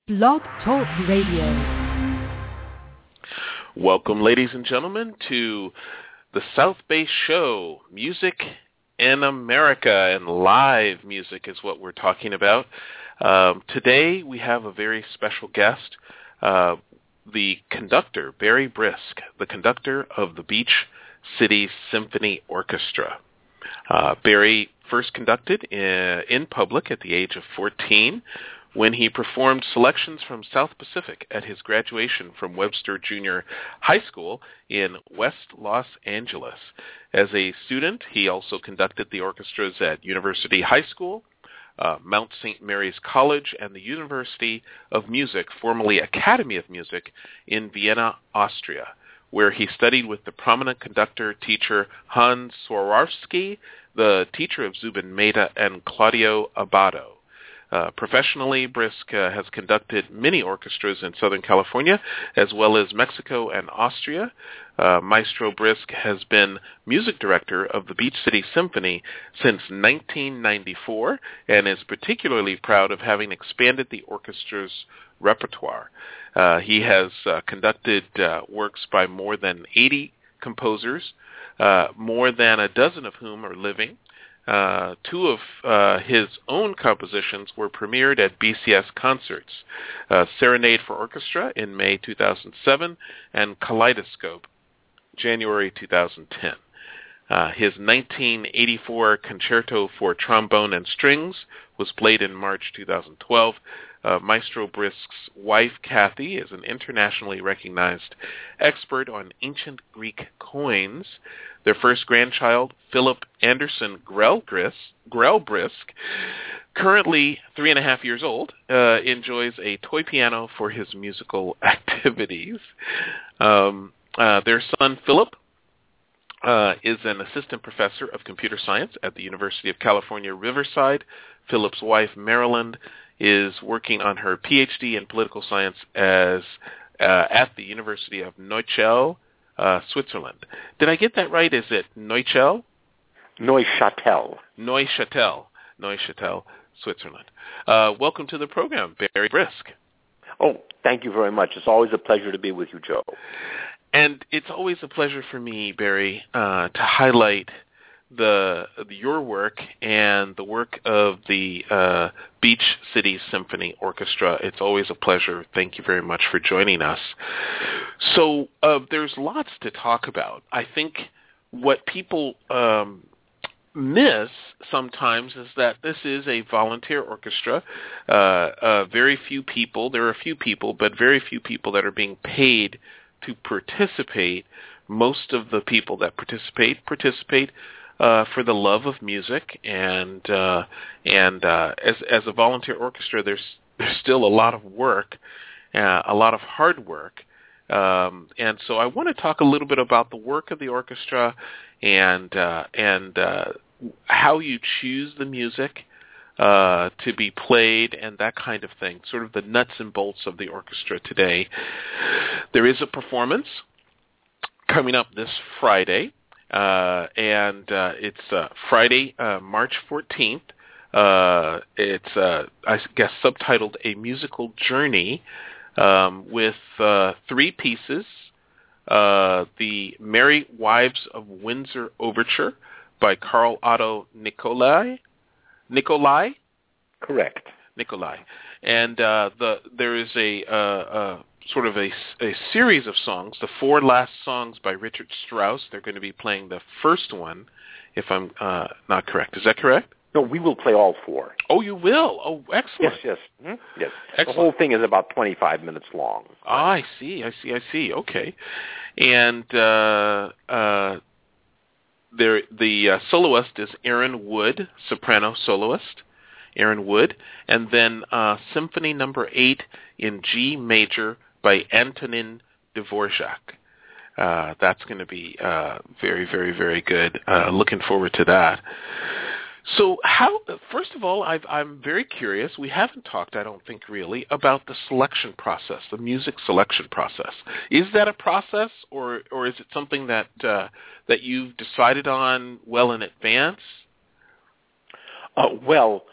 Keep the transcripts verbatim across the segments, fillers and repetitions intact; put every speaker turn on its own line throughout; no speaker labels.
Blog Talk Radio.
Welcome, ladies and gentlemen, to the South Bay Show, Music in America, and live music is what we're talking about. Um, today we have a very special guest, uh, the conductor, Barry Brisk, the conductor of the Beach City Symphony Orchestra. Uh, Barry first conducted in, in public at the age of fourteen, when he performed selections from South Pacific at his graduation from Webster Junior High School in West Los Angeles. As a student, he also conducted the orchestras at University High School, uh, Mount Saint Mary's College, and the University of Music, formerly Academy of Music, in Vienna, Austria, where he studied with the prominent conductor teacher Hans Swarovski, the teacher of Zubin Mehta and Claudio Abbado. Uh, professionally, Brisk uh, has conducted many orchestras in Southern California, as well as Mexico and Austria. Uh, Maestro Brisk has been music director of the Beach City Symphony since nineteen ninety-four, and is particularly proud of having expanded the orchestra's repertoire. Uh, he has uh, conducted uh, works by more than eighty composers, uh, more than a dozen of whom are living. Uh, two of uh, his own compositions were premiered at B C S Concerts, uh, Serenade for Orchestra in May two thousand seven, and Kaleidoscope, January two thousand ten. Uh, his nineteen eighty-four Concerto for Trombone and Strings was played in March two thousand twelve. Uh, Maestro Brisk's wife, Kathy, is an internationally recognized expert on ancient Greek coins. Their first grandchild, Philip Anderson Grell-Brisk, currently three and a half years old, uh, enjoys a toy piano for his musical activities. Um, uh, their son, Philip, uh, is an assistant professor of computer science at the University of California, Riverside. Philip's wife, Marilyn, is working on her P H D in political science as uh, at the University of Neuchâtel, uh, Switzerland. Did I get that right? Is it Neuchâtel?
Neuchâtel.
Neuchâtel. Neuchâtel, Switzerland. Uh, welcome to the program, Barry Brisk.
Oh, thank you very much. It's always a pleasure to be with you, Joe.
And it's always a pleasure for me, Barry, uh, to highlight the your work and the work of the uh, Beach City Symphony Orchestra. It's always a pleasure. Thank you very much for joining us. So uh, there's lots to talk about. I think what people um, miss sometimes is that this is a volunteer orchestra. Uh, uh, very few people, there are a few people, but very few people that are being paid to participate. Most of the people that participate participate Uh, for the love of music, and uh, and uh, as as a volunteer orchestra, there's there's still a lot of work, uh, a lot of hard work, um, and so I want to talk a little bit about the work of the orchestra, and uh, and uh, how you choose the music uh, to be played, and that kind of thing. Sort of the nuts and bolts of the orchestra today. There is a performance coming up this Friday. Uh, and uh, it's uh, Friday, uh, March fourteenth. Uh, it's, uh, I guess, subtitled A Musical Journey, um, with uh, three pieces. Uh, the Merry Wives of Windsor Overture by Carl Otto Nicolai. Nicolai?
Correct.
Nicolai. And uh, the there is a... Uh, uh, sort of a, a series of songs, the four last songs by Richard Strauss. They're going to be playing the first one, if I'm uh, not correct. Is that correct?
No, we will play all four.
Oh, you will? Oh, excellent.
Yes, yes. Mm-hmm. Yes.
Excellent.
The whole thing is about twenty-five minutes long.
Ah, I see, I see, I see. Okay. And uh, uh, there, the uh, soloist is Aaron Wood, soprano soloist. Aaron Wood. And then uh, Symphony Number eight in G major by Antonin Dvorak. Uh, that's going to be uh, very, very, very good. Uh, looking forward to that. So how, first of all, I've, I'm very curious. We haven't talked, I don't think really, about the selection process, the music selection process. Is that a process, or, or is it something that uh, that you've decided on well in advance?
Uh, well,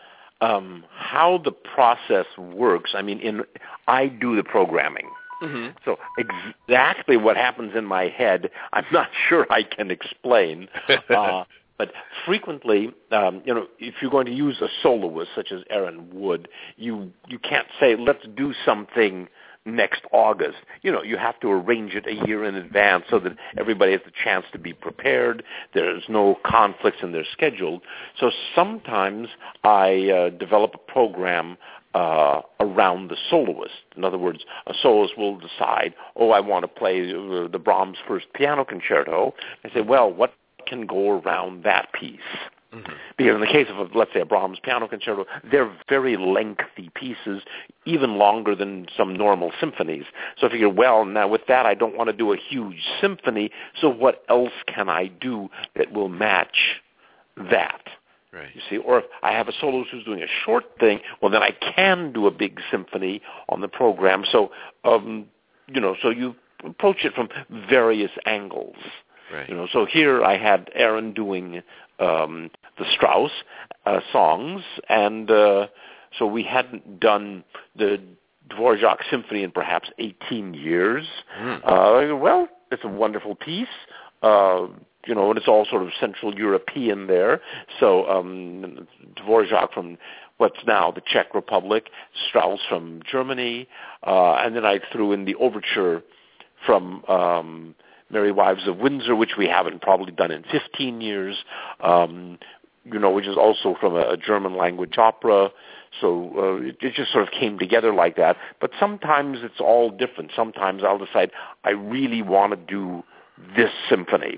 um, how the process works, I mean, in I do the programming. Mm-hmm. So exactly what happens in my head, I'm not sure I can explain. uh, but frequently, um, you know, if you're going to use a soloist such as Aaron Wood, you you can't say, let's do something next August. You know, you have to arrange it a year in advance so that everybody has the chance to be prepared. There's no conflicts in their schedule. So sometimes I uh, develop a program uh, around the soloist. In other words, a soloist will decide, oh, I want to play uh, the Brahms First Piano Concerto. I say, well, what can go around that piece? Mm-hmm. Because in the case of, let's say, a Brahms Piano Concerto, they're very lengthy pieces, even longer than some normal symphonies. So I figure, well, now with that, I don't want to do a huge symphony, so what else can I do that will match that?
Right.
You see, or if I have a soloist who's doing a short thing, well, then I can do a big symphony on the program. So, um, you know, so you approach it from various angles.
Right.
You know, so here I had Aaron doing um, the Strauss uh, songs, and uh, so we hadn't done the Dvorak Symphony in perhaps eighteen years. Mm. Uh, well, it's a wonderful piece. Uh, you know, and it's all sort of Central European there. So um, Dvorak from what's now the Czech Republic, Strauss from Germany, uh, and then I threw in the overture from um, Merry Wives of Windsor, which we haven't probably done in fifteen years, um, you know, which is also from a, a German language opera. So uh, it, it just sort of came together like that. But sometimes it's all different. Sometimes I'll decide I really want to do this symphony,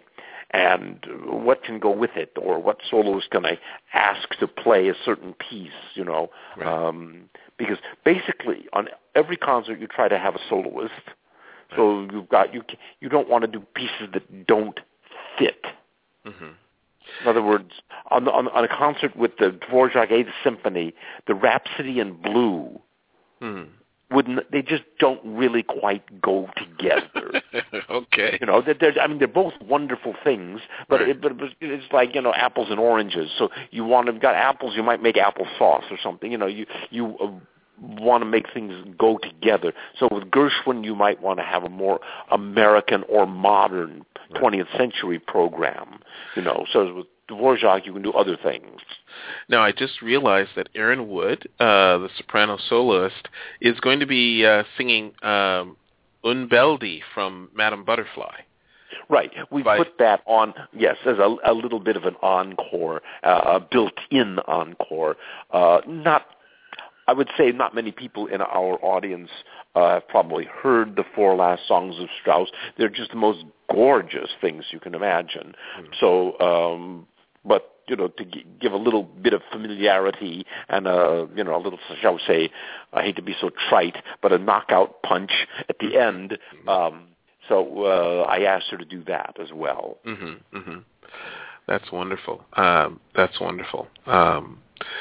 and what can go with it, or what soloist can I ask to play a certain piece, you know. Right. Um, because basically on every concert you try to have a soloist. So you've got you you don't want to do pieces that don't fit. Mm-hmm. In other words, on, the, on on a concert with the Dvorak Eighth Symphony, the Rhapsody in Blue mm. wouldn't they just don't really quite go together.
Okay.
You know, they're, they're, I mean, they're both wonderful things, but right. it, but it's like, you know, apples and oranges. So you want to got apples, you might make applesauce or something. You know, you you. Uh, want to make things go together. So with Gershwin, you might want to have a more American or modern right. twentieth century program, you know. So with Dvorak, you can do other things.
Now, I just realized that Aaron Wood, uh, the soprano soloist, is going to be uh, singing um, Un Beldi from Madame Butterfly.
Right. We
By,
put that on, yes, as a, a little bit of an encore, uh, a built-in encore. Uh, not I would say not many people in our audience uh, have probably heard the four last songs of Strauss. They're just the most gorgeous things you can imagine. Mm. So, um, but, you know, to g- give a little bit of familiarity and, a, you know, a little, shall we say, I hate to be so trite, but a knockout punch at the end. Um, so uh, I asked her to do that as well.
Mm-hmm, mm-hmm. That's wonderful. Um, that's wonderful. Um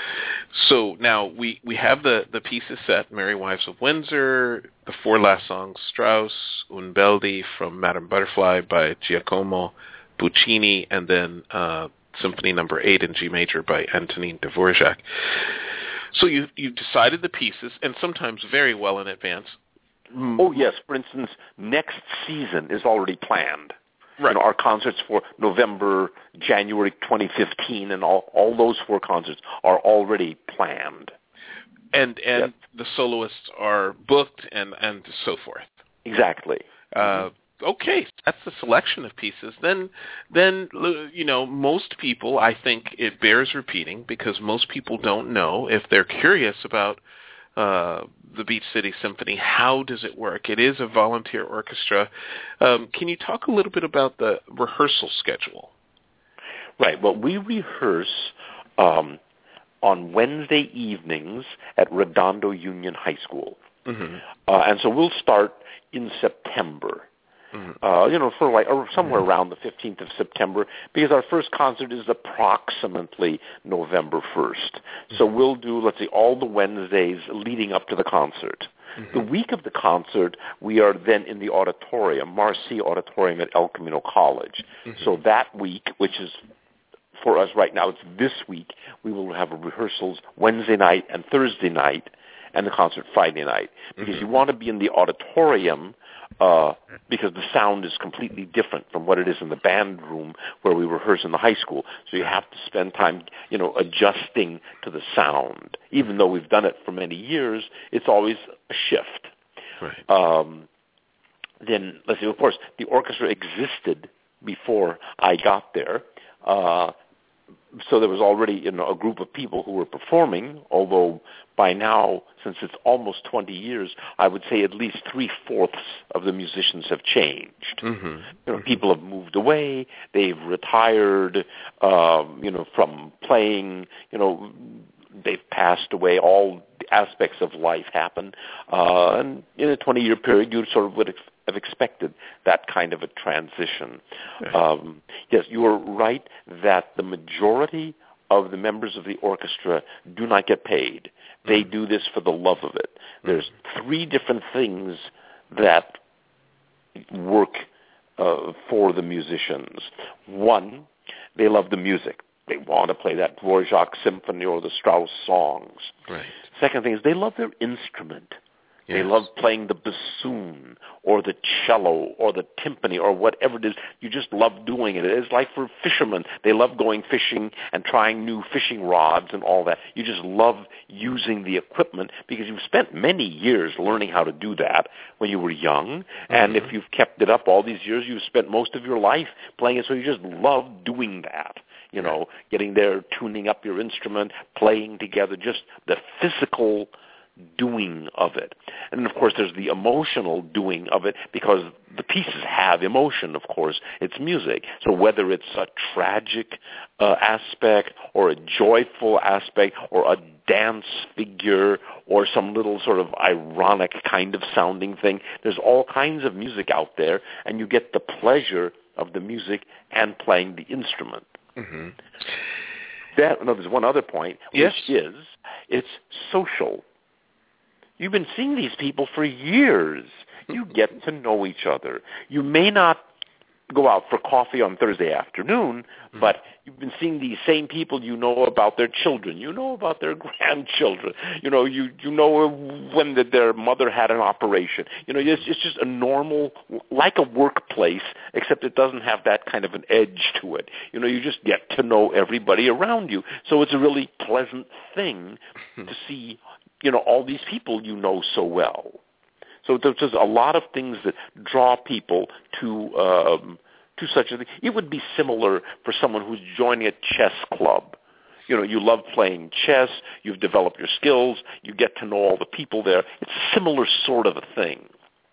So now we, we have the, the pieces set, Merry Wives of Windsor, the four last songs, Strauss, Un Beldi from Madame Butterfly by Giacomo Puccini, and then uh, Symphony Number Eight in G Major by Antonin Dvorak. So you, you've decided the pieces, and sometimes very well in advance.
Oh, yes. For instance, next season is already planned.
Right.
You know, our concerts for November, January twenty fifteen, and all, all those four concerts are already planned.
And and yep. the soloists are booked and, and so forth.
Exactly.
Uh, mm-hmm. Okay, that's the selection of pieces. Then, then you know, most people, I think it bears repeating, because most people don't know, if they're curious about uh, the Beach City Symphony, how does it work? It is a volunteer orchestra. Um, can you talk a little bit about the rehearsal schedule?
Right. Well, we rehearse um, on Wednesday evenings at Redondo Union High School. Mm-hmm. Uh, and so we'll start in September. Mm-hmm. Uh, you know, for like or somewhere mm-hmm. around the fifteenth of September, because our first concert is approximately November first. Mm-hmm. So we'll do, let's see, all the Wednesdays leading up to the concert. Mm-hmm. The week of the concert, we are then in the auditorium, Marcy Auditorium at El Camino College. Mm-hmm. So that week, which is for us right now, it's this week. We will have rehearsals Wednesday night and Thursday night, and the concert Friday night. Because mm-hmm. you want to be in the auditorium uh, because the sound is completely different from what it is in the band room where we rehearse in the high school. So you have to spend time, you know, adjusting to the sound. Even though we've done it for many years, it's always a shift.
Right.
Um, then, let's see, of course, the orchestra existed before I got there. Uh, so there was already, you know, a group of people who were performing, although by now, since it's almost twenty years, I would say at least three-fourths of the musicians have changed.
Mm-hmm.
You know,
mm-hmm.
people have moved away, they've retired, um, you know, from playing, you know, they've passed away, all aspects of life happen. Uh, and in a twenty-year period, you sort of would ex- have expected that kind of a transition.
Right.
Um, yes, you are right that the majority of the members of the orchestra do not get paid. They mm-hmm. do this for the love of it. There's mm-hmm. three different things that work uh, for the musicians. One, they love the music. They want to play that Dvorak symphony or the Strauss songs.
Right.
Second thing is they love their instrument.
Yes.
They love playing the bassoon or the cello or the timpani or whatever it is. You just love doing it. It's like for fishermen. They love going fishing and trying new fishing rods and all that. You just love using the equipment because you've spent many years learning how to do that when you were young. Mm-hmm. And if you've kept it up all these years, you've spent most of your life playing it, so you just love doing that. You know, getting there, tuning up your instrument, playing together, just the physical doing of it. And, of course, there's the emotional doing of it because the pieces have emotion, of course. It's music. So whether it's a tragic uh, aspect or a joyful aspect or a dance figure or some little sort of ironic kind of sounding thing, there's all kinds of music out there, and you get the pleasure of the music and playing the instrument.
Mm-hmm.
That, no, there's one other point,
yes.
which is it's social. You've been seeing these people for years. You get to know each other. You may not go out for coffee on Thursday afternoon, mm-hmm. but you've been seeing these same people. You know about their children. You know about their grandchildren. You know, you you know when the, their mother had an operation. You know, it's, it's just a normal, like a workplace, except it doesn't have that kind of an edge to it. You know, you just get to know everybody around you. So it's a really pleasant thing mm-hmm. to see, you know, all these people you know so well. So there's just a lot of things that draw people to um, to such a thing. It would be similar for someone who's joining a chess club. You know, you love playing chess. You've developed your skills. You get to know all the people there. It's a similar sort of a thing.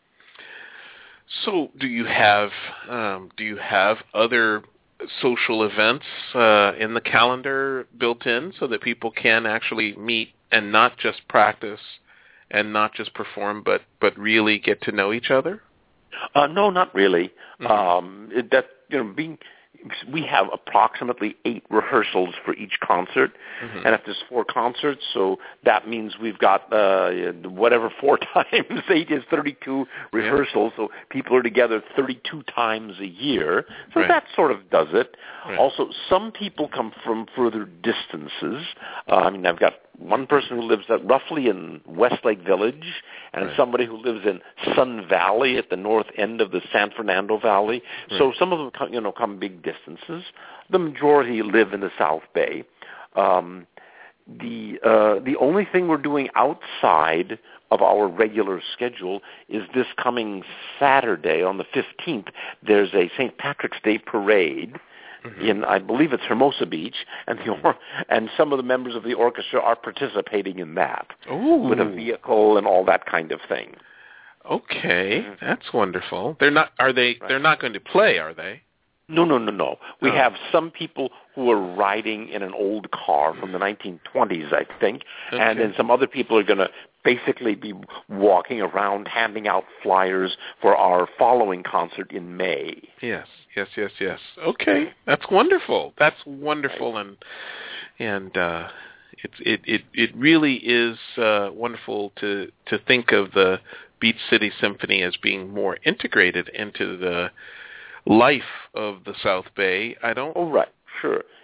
So, do you have um, do you have other social events uh, in the calendar built in so that people can actually meet and not just practice and not just perform, but, but really get to know each other?
Uh, no, not really.
Mm-hmm.
Um, it, that you know, being we have approximately eight rehearsals for each concert, mm-hmm. and if there's four concerts, so that means we've got uh, whatever four times eight is thirty-two rehearsals. Yeah. So people are together thirty-two times a year. So
right.
that sort of does it.
Right.
Also, some people come from further distances. Uh, I mean, I've got one person who lives at roughly in Westlake Village, and right. somebody who lives in Sun Valley at the north end of the San Fernando Valley. Right. So some of them, come, you know, come big distances. The majority live in the South Bay. Um, the uh, the only thing we're doing outside of our regular schedule is this coming Saturday on the fifteenth. There's a Saint Patrick's Day parade. Mm-hmm. In, I believe it's Hermosa Beach, and the or- and some of the members of the orchestra are participating in that
Ooh.
with a vehicle and all that kind of thing.
Okay, mm-hmm. that's wonderful. They're not. Are they? Right. They're not going to play, are they?
No, no, no, no. We
oh.
have some people who are riding in an old car from the nineteen twenties, I think,
okay.
and then some other people are going to basically be walking around handing out flyers for our following concert in May.
Yes, yes, yes, yes. Okay, that's wonderful. That's wonderful, right. and and uh, it's it, it it really is uh, wonderful to to think of the Beach City Symphony as being more integrated into the life of the South Bay. I don't.
Oh, right, sure.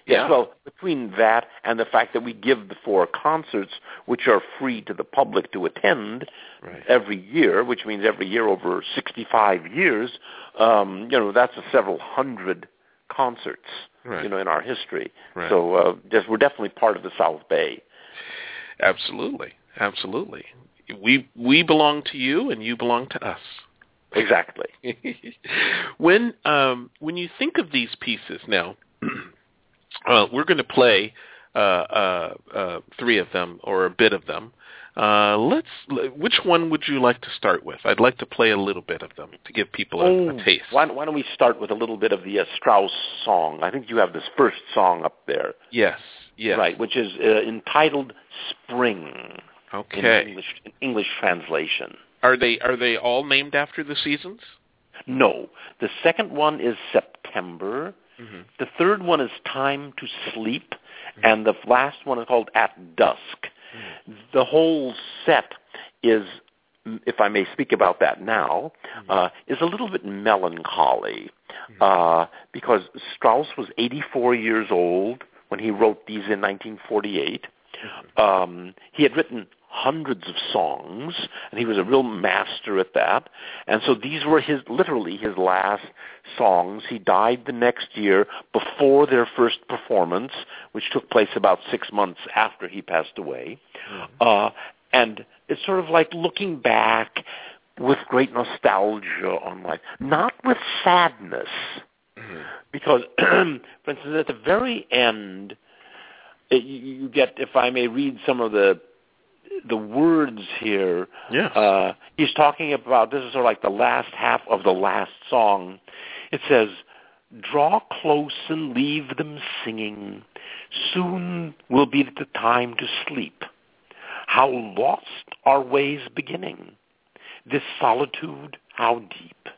Yes,
yeah.
well, between that and the fact that we give the four concerts, which are free to the public to attend
Right.
every year, which means every year over sixty-five years, um, you know, that's a several hundred concerts,
Right.
you know, in our history.
Right.
So uh, just, we're definitely part of the South Bay.
Absolutely. Absolutely. We we belong to you, and you belong to us.
Exactly.
when um, when you think of these pieces now, uh, we're going to play uh, uh, uh, three of them or a bit of them. Uh, let's. Which one would you like to start with? I'd like to play a little bit of them to give people a,
oh,
a taste.
Why, why don't we start with a little bit of the uh, Strauss song? I think you have this first song up there.
Yes. Yes.
Right, which is uh, entitled "Spring."
Okay.
In English, in English translation.
Are they are they all named after the seasons?
No. The second one is September.
Mm-hmm.
The third one is Time to Sleep. Mm-hmm. And the last one is called At Dusk. Mm-hmm. The whole set is, if I may speak about that now, mm-hmm. uh, is a little bit melancholy. Mm-hmm. uh, because Strauss was eighty-four years old when he wrote these in nineteen forty-eight. Mm-hmm. Um, he had written hundreds of songs, and he was a real master at that. And so these were his, literally his last songs. He died the next year before their first performance, which took place about six months after he passed away. Mm-hmm. Uh, and it's sort of like looking back with great nostalgia on life, not with sadness. Mm-hmm. Because, for instance, at the very end, it, you, you get, if I may read some of the the words here.
Yes.
Uh, he's talking about, this is sort of like the last half of the last song. It says, "Draw close and leave them singing. Soon will be the time to sleep. How lost our ways beginning. This solitude, how deep.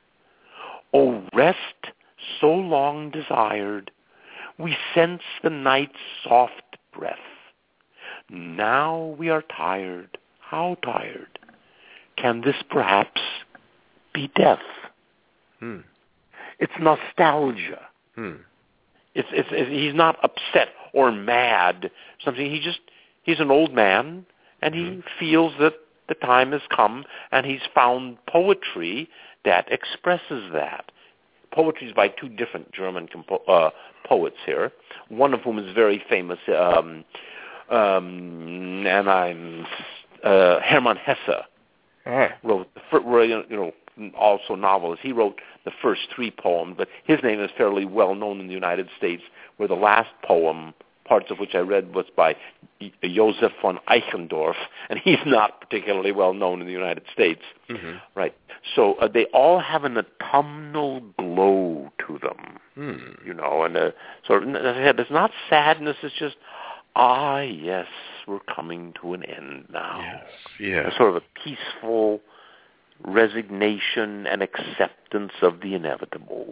O rest so long desired. We sense the night's soft breath. Now we are tired. How tired? Can this perhaps be death?"
Hmm.
It's nostalgia.
Hmm.
It's, it's, it's he's not upset or mad. Something he just he's an old man, and he mm-hmm. feels that the time has come, and he's found poetry that expresses that. Poetry is by two different German compo- uh, poets here. One of whom is very famous. Um, Um, and I'm uh, Hermann Hesse uh-huh. wrote the first, you know, also novelist. He wrote the first three poems, but his name is fairly well known in the United States. Where the last poem, parts of which I read, was by Joseph von Eichendorff, and he's not particularly well known in the United States. Mm-hmm. Right. So uh, they all have an autumnal glow to them, mm. you know, and uh, sort of, as I said, it's not sadness. It's just, ah, yes, we're coming to an end now.
Yes, yes.
A sort of a peaceful resignation and acceptance of the inevitable.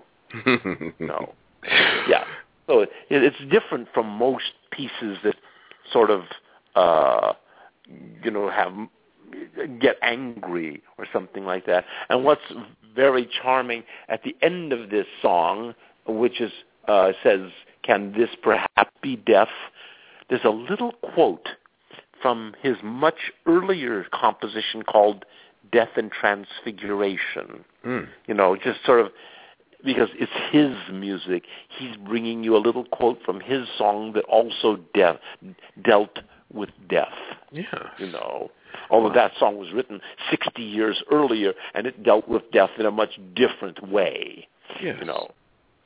No. Yeah. So it, it's different from most pieces that sort of, uh, you know, have get angry or something like that. And what's very charming at the end of this song, which is uh, says, "Can this perhaps be death?" There's a little quote from his much earlier composition called "Death and Transfiguration." Mm. You know, just sort of, because it's his music, he's bringing you a little quote from his song that also death, dealt with death.
Yes.
You know, although wow. that song was written sixty years earlier, and it dealt with death in a much different way.
Yes.
You know.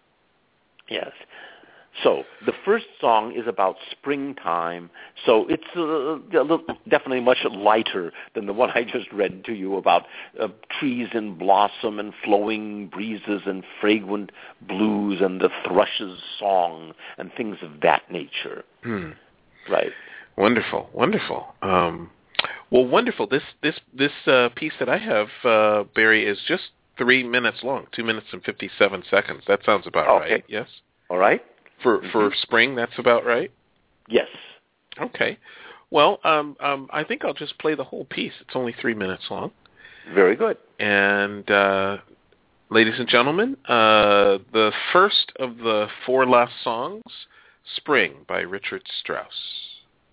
Yes. So the first song is about springtime, so it's uh, a little, definitely much lighter than the one I just read to you about uh, trees in blossom and flowing breezes and fragrant blues and the thrush's song and things of that nature. Hmm. Right.
Wonderful, wonderful. Um, well, wonderful. This this this uh, piece that I have, uh, Barry, is just three minutes long, two minutes and fifty-seven seconds. That sounds about
okay.
right. Yes.
All right.
For
mm-hmm.
for spring, that's about right?
Yes.
Okay. Well, um, um, I think I'll just play the whole piece. It's only three minutes long.
Very good.
And, uh, ladies and gentlemen, uh, the first of the four last songs, Spring by Richard Strauss.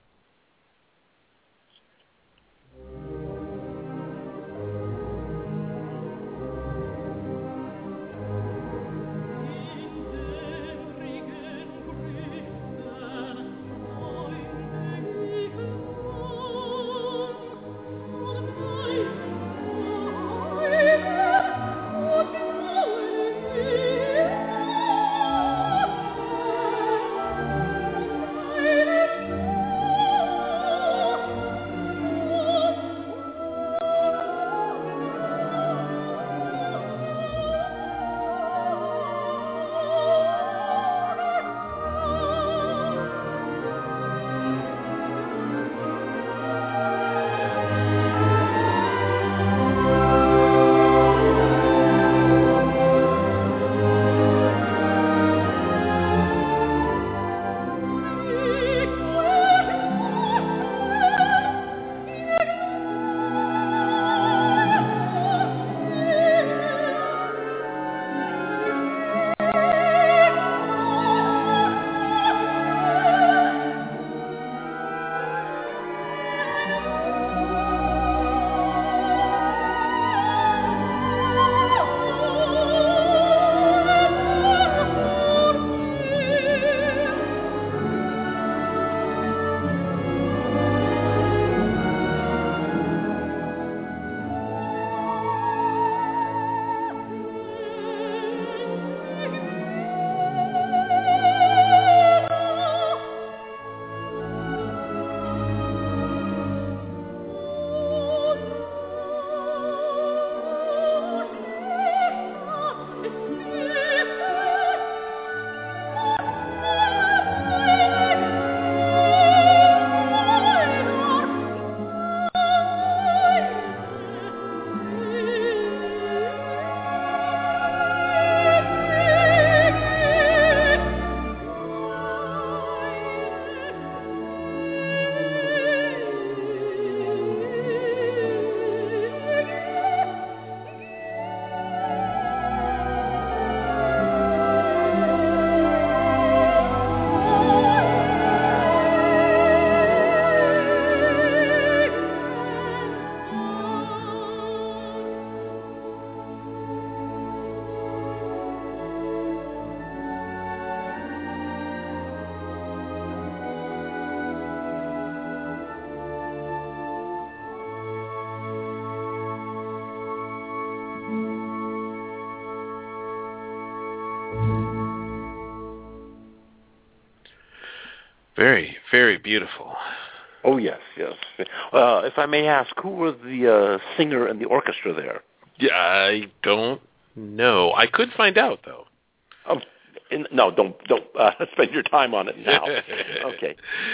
Very, very beautiful.
Oh, yes, yes. Uh, if I may ask, who was the uh, singer and the orchestra there?
Yeah, I don't know. I could find out, though.
Oh, in, no, don't don't uh, spend your time on it now. Okay.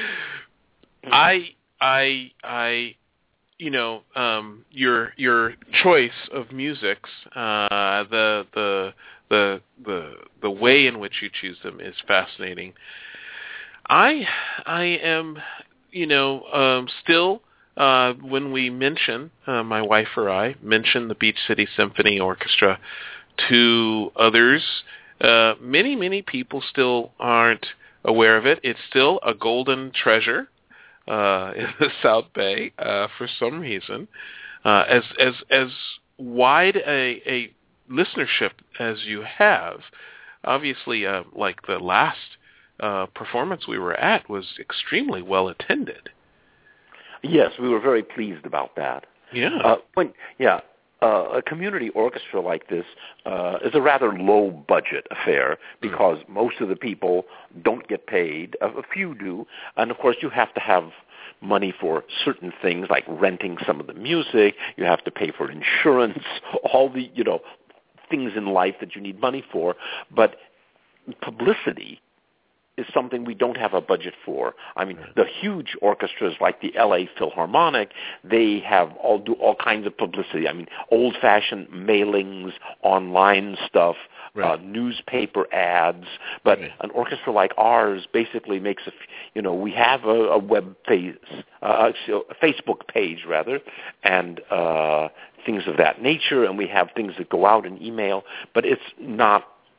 I, I, I, you know, um, your your choice of musics, uh, the the the the the way in which you choose them is fascinating. I I am, you know, um, still uh, when we mention uh, my wife or I mention the Beach City Symphony Orchestra to others, uh, many many people still aren't aware of it. It's still a golden treasure uh, in the South Bay uh, for some reason. Uh, as as as wide a, a listenership as you have, obviously, uh, like the last Uh, performance we were at was extremely well attended.
Yes, we were very pleased about that.
Yeah.
Uh, when, yeah, uh, a community orchestra like this uh, is a rather low-budget affair because mm. most of the people don't get paid. A, a few do. And, of course, you have to have money for certain things like renting some of the music. You have to pay for insurance, all the, you know, things in life that you need money for. But publicity is something we don't have a budget for. I mean, the huge orchestras like the L A Philharmonic, they have all do all kinds of publicity. I mean, old-fashioned mailings, online stuff, right. uh, newspaper ads. But right. an orchestra like ours basically makes a, you know, we have a, a web face, uh, a Facebook page rather, and uh, things of that nature, and we have things that go out in email. But it's not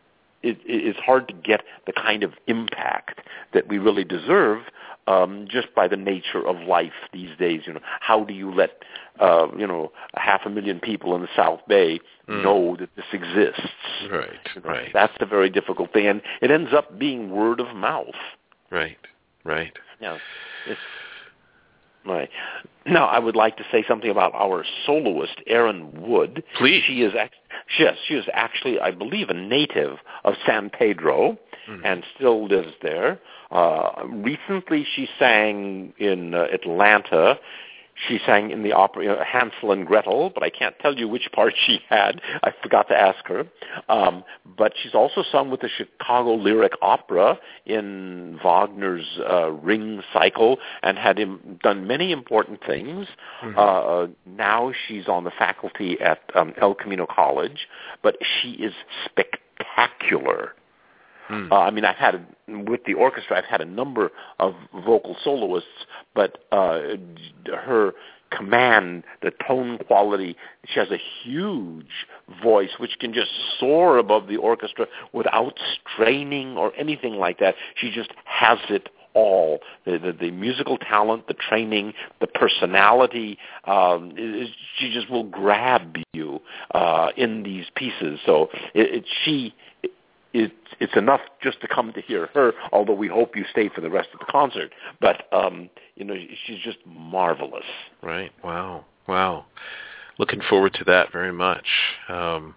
it, it's hard to get the kind of impact that we really deserve um, just by the nature of life these days. You know, how do you let uh, you know a half a million people in the South Bay mm. know that this exists?
Right,
you know,
right.
That's the very difficult thing, and it ends up being word of mouth.
Right, right.
Yeah, it's right. Now, I would like to say something about our soloist, Erin Wood.
Please.
She is, yes, she is actually, I believe, a native of San Pedro mm-hmm. and still lives there. Uh, recently, she sang in uh, Atlanta. She sang in the opera, you know, Hansel and Gretel, but I can't tell you which part she had. I forgot to ask her. Um, but she's also sung with the Chicago Lyric Opera in Wagner's uh, Ring Cycle and had im- done many important things. Mm-hmm. Uh, now she's on the faculty at um, El Camino College, but she is spectacular. Mm. Uh, I mean, I've had, with the orchestra, I've had a number of vocal soloists, but uh, her command, the tone quality, she has a huge voice which can just soar above the orchestra without straining or anything like that. She just has it all. The, the, the musical talent, the training, the personality, um, it, she just will grab you uh, in these pieces. So it, it, she... It, it's enough just to come to hear her, although we hope you stay for the rest of the concert. But, um, you know, she's just marvelous.
Right. Wow. Wow. Looking forward to that very much. Um,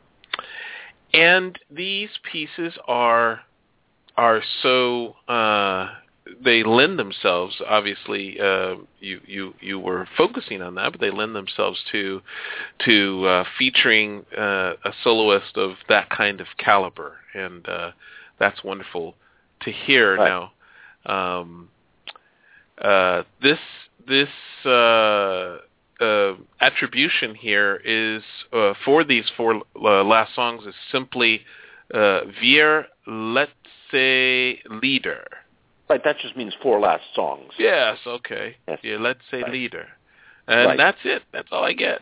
and these pieces are are so... Uh, they lend themselves, obviously, uh, you, you, you were focusing on that, but they lend themselves to to uh, featuring uh, a soloist of that kind of caliber, and uh, that's wonderful to hear.
Right.
Now, um, uh, this this uh, uh, attribution here is uh, for these four uh, last songs is simply uh, Wir letzte Lieder.
Right, that just means four last songs.
Yes, okay.
Yes.
Yeah, let's say
right.
leader. And
right.
that's it. That's all I get.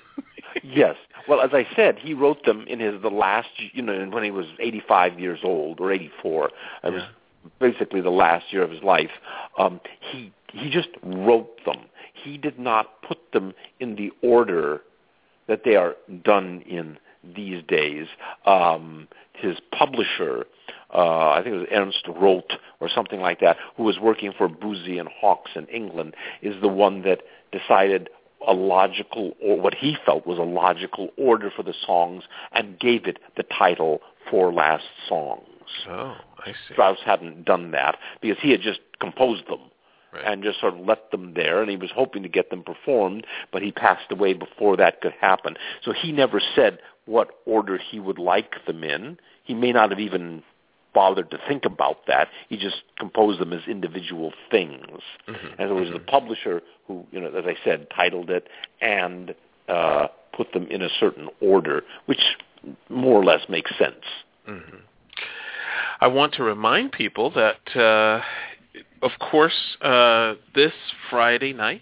Yes. Well, as I said, he wrote them in his the last, you know, when he was eighty-five years old or eighty-four. It yeah. was basically the last year of his life. Um, he he just wrote them. He did not put them in the order that they are done in these days. Um, his publisher, uh, I think it was Ernst Roth or something like that, who was working for Boosey and Hawkes in England, is the one that decided a logical, or what he felt was a logical order for the songs, and gave it the title Four Last Songs.
Oh, I see.
Strauss hadn't done that because he had just composed them.
Right.
And just sort of let them there, and he was hoping to get them performed, but he passed away before that could happen. So he never said what order he would like them in. He may not have even bothered to think about that. He just composed them as individual things. Mm-hmm. And it was mm-hmm. the publisher who, you know, as I said, titled it and uh, put them in a certain order, which more or less makes sense.
Mm-hmm. I want to remind people that... Uh, Of course, uh, this Friday night,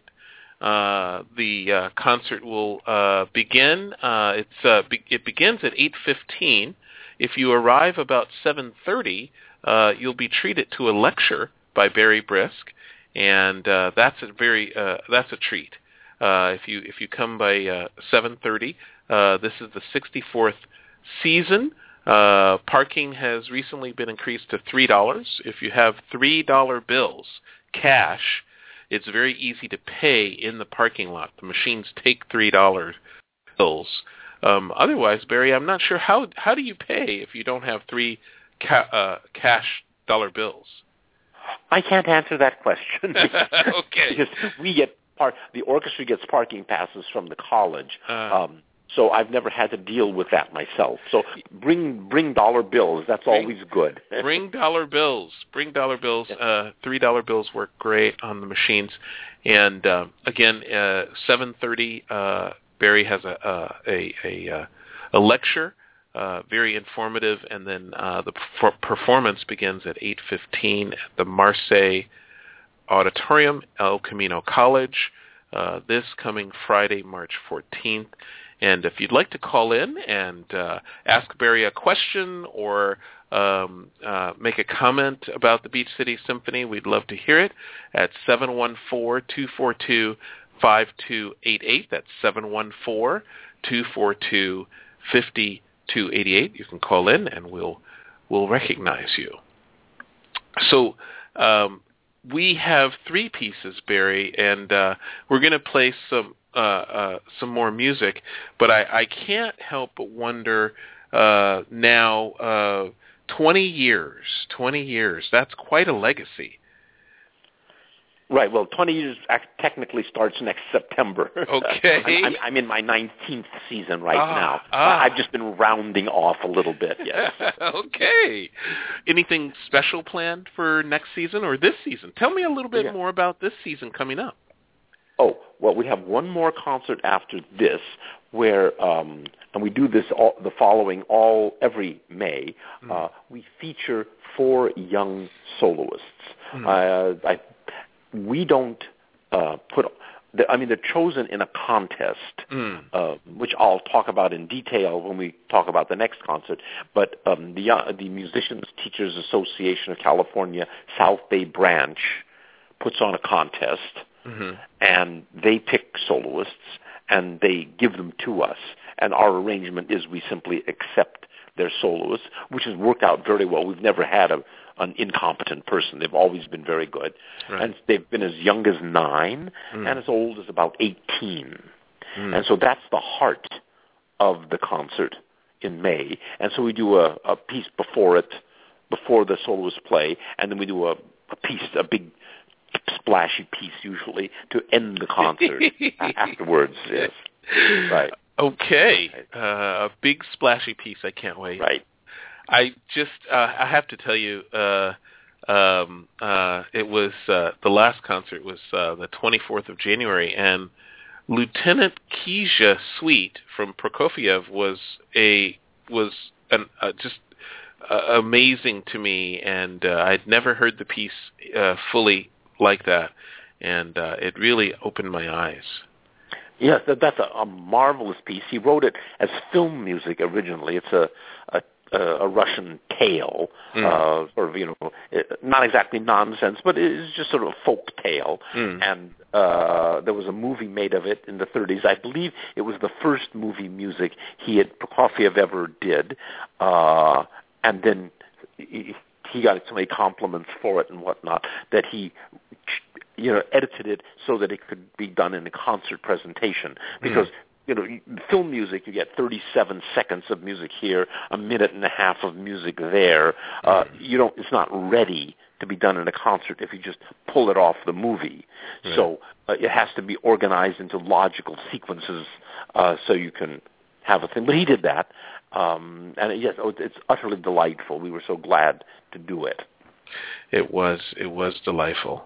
uh, the uh, concert will uh, begin. Uh, it's uh, be- it begins at eight fifteen. If you arrive about seven thirty, uh, you'll be treated to a lecture by Barry Brisk, and uh, that's a very uh, that's a treat. Uh, if you if you come by uh, seven thirty, uh, this is the sixty-fourth season. Uh, parking has recently been increased to three dollars. If you have three dollar bills, cash, it's very easy to pay in the parking lot. The machines take three dollar bills. Um, otherwise, Barry, I'm not sure, how how do you pay if you don't have three ca- uh, cash dollar bills?
I can't answer that question.
Okay.
Because we get, par- the orchestra gets parking passes from the college.
Uh,
um, So I've never had to deal with that myself. So bring bring dollar bills. That's
bring,
always good.
Bring dollar bills. Bring dollar bills. Uh, three dollar bills work great on the machines. And uh, again, uh, seven thirty. Uh, Barry has a a a, a lecture, uh, very informative, and then uh, the per- performance begins at eight fifteen at the Marseille Auditorium, El Camino College. Uh, this coming Friday, March fourteenth. And if you'd like to call in and uh, ask Barry a question or um, uh, make a comment about the Beach City Symphony, we'd love to hear it at seven one four, two four two, five two eight eight. That's seven one four, two four two, five two eight eight. You can call in and we'll we'll recognize you. So um, we have three pieces, Barry, and uh, we're going to play some uh, uh, some more music. But I, I can't help but wonder uh, now, uh, twenty years, twenty years. That's quite a legacy.
Right. Well, twenty years technically starts next September.
Okay.
I'm, I'm, I'm in my nineteenth season right
ah,
now.
Ah.
I've just been rounding off a little bit, yes.
Okay. Anything special planned for next season or this season? Tell me a little bit
yeah.
more about this season coming up.
Oh, well, we have one more concert after this where, um, and we do this all, the following all every May. Mm. Uh, we feature four young soloists. Mm. Uh, I We don't uh, put. I mean, they're chosen in a contest, mm. uh, which I'll talk about in detail when we talk about the next concert. But um, the uh, the Musicians Teachers Association of California South Bay branch puts on a contest, mm-hmm. and they pick soloists and they give them to us. And our arrangement is we simply accept their soloists, which has worked out very well. We've never had a an incompetent person. They've always been very good. Right. And they've been as young as nine mm. and as old as about eighteen. Mm. And so that's the heart of the concert in May. And so we do a, a piece before it, before the soloists play, and then we do a, a piece, a big splashy piece usually, to end the concert afterwards. Yes. Right.
Okay. Uh, a big splashy piece. I can't wait.
Right.
I just, uh, I have to tell you, uh, um, uh, it was, uh, the last concert was, uh, the twenty-fourth of January, and Lieutenant Kizha Sweet from Prokofiev was a, was an, uh, just uh, amazing to me, and, uh, I'd never heard the piece, uh, fully like that, and, uh, it really opened my eyes.
Yes, that, that's a, a marvelous piece. He wrote it as film music originally. It's a, a a Russian tale, mm. uh, sort of, you know, not exactly nonsense, but it's just sort of a folk tale. Mm. And uh, there was a movie made of it in the thirties. I believe it was the first movie music he had, Prokofiev ever did. Uh, and then he, he got so many compliments for it and whatnot that he, you know, edited it so that it could be done in a concert presentation. Because mm. you know, film music, you get thirty-seven seconds of music here, a minute and a half of music there. Uh, you don't. It's not ready to be done in a concert if you just pull it off the movie. Right. So uh, it has to be organized into logical sequences uh, so you can have a thing. But he did that, um, and yes, it's utterly delightful. We were so glad to do it.
It was. It was delightful.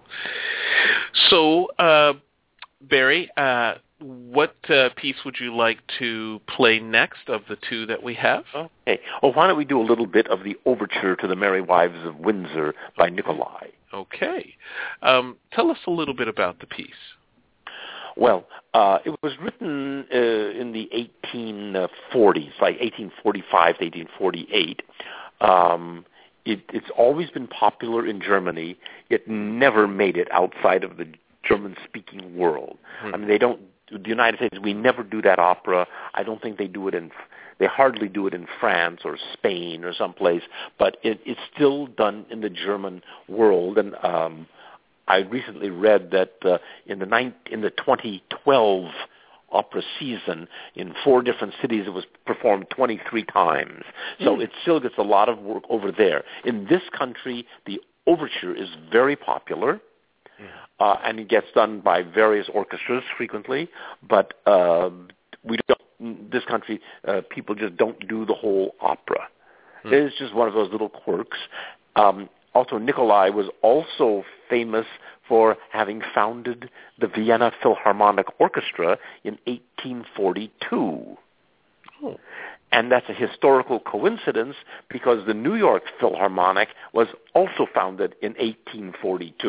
So, uh, Barry. Uh, What uh, piece would you like to play next of the two that we have?
Okay. Well, why don't we do a little bit of the Overture to the Merry Wives of Windsor by Nicolai.
Okay. Um, tell us a little bit about the piece.
Well, uh, it was written uh, in the eighteen forties, like eighteen forty-five to eighteen forty-eight. Um, it, it's always been popular in Germany. It never made it outside of the German-speaking world. Hmm. I mean, they don't. The United States, we never do that opera. I don't think they do it in, they hardly do it in France or Spain or someplace, but it, it's still done in the German world. And um, I recently read that uh, in the nine, in the twenty twelve opera season, in four different cities, it was performed twenty-three times. So mm. it still gets a lot of work over there. In this country, the overture is very popular. Uh, and it gets done by various orchestras frequently, but uh, we don't. In this country, uh, people just don't do the whole opera. Hmm. It's just one of those little quirks. Um, also, Nicolai was also famous for having founded the Vienna Philharmonic Orchestra in eighteen forty-two. Oh. And that's a historical coincidence because the New York Philharmonic was also founded in eighteen forty-two.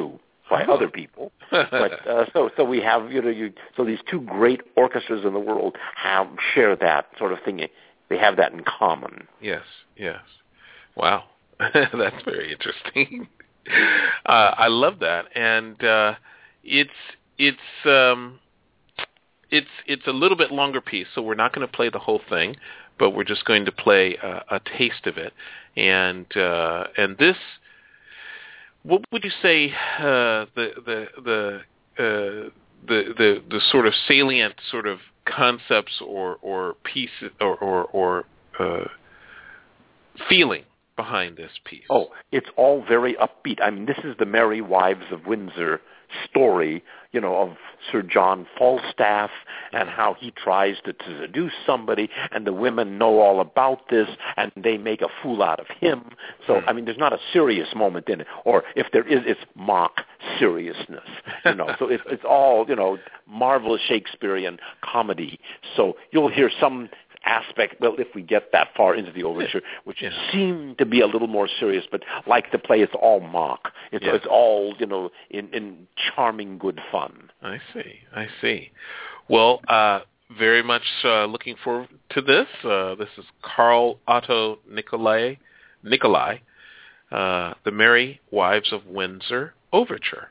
by
oh.
other people. But uh, so so we have you know you so these two great orchestras in the world have share that sort of thing. They have that in common.
Yes, yes. Wow, that's very interesting. uh, I love that, and uh, it's it's um, it's it's a little bit longer piece, so we're not going to play the whole thing, but we're just going to play a, a taste of it. And uh, and this, what would you say uh, the the the, uh, the the the sort of salient sort of concepts or or pieces or or, or uh, feeling behind this piece?
Oh, it's all very upbeat. I mean, this is the Merry Wives of Windsor story, you know, of Sir John Falstaff and how he tries to, to seduce somebody, and the women know all about this, and they make a fool out of him. So, I mean, there's not a serious moment in it, or if there is, it's mock seriousness, you know. So it's it's all, you know, marvelous Shakespearean comedy. So you'll hear some aspect, well, if we get that far into the overture, which
yeah.
seem to be a little more serious, but like the play, it's all mock. It's
yeah.
it's all, you know, in, in charming good fun.
I see, I see. Well, uh, very much uh, looking forward to this. Uh, this is Carl Otto Nicolai, Nicolai, uh, The Merry Wives of Windsor Overture.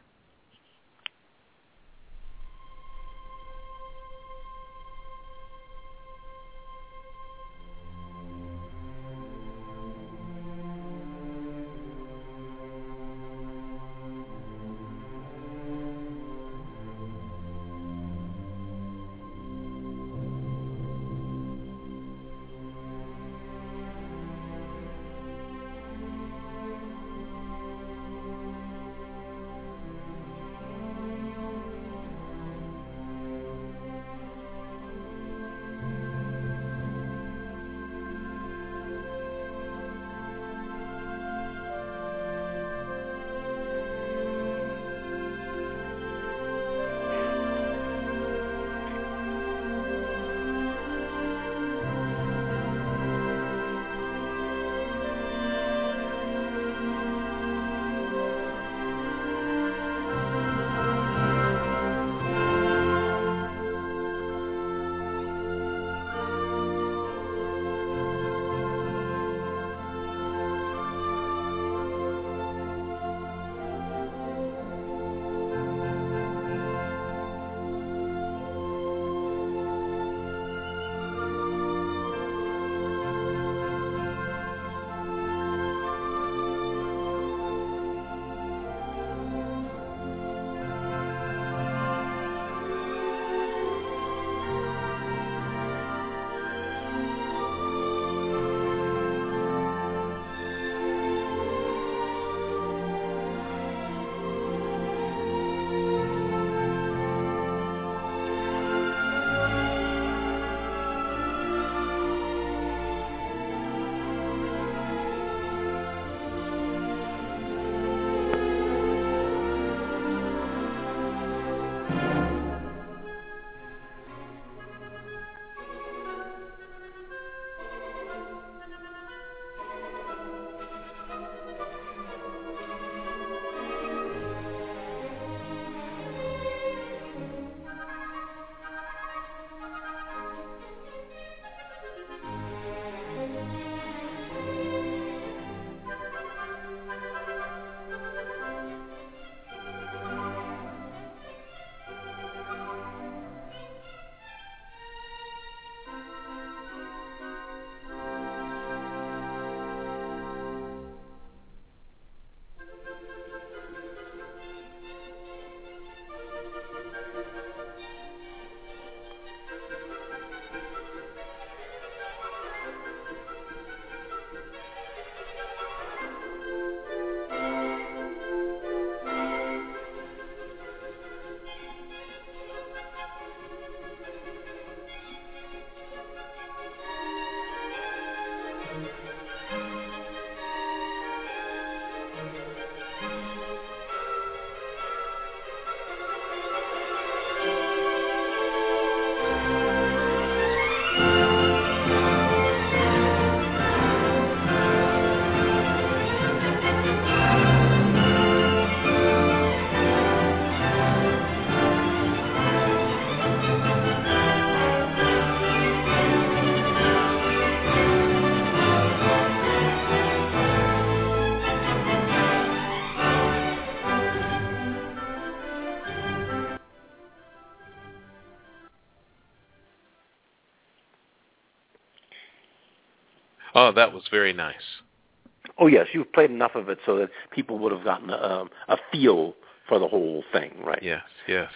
Oh, that was very nice.
Oh, yes, you've played enough of it so that people would have gotten a, a feel for the whole thing, right?
Yes, yes.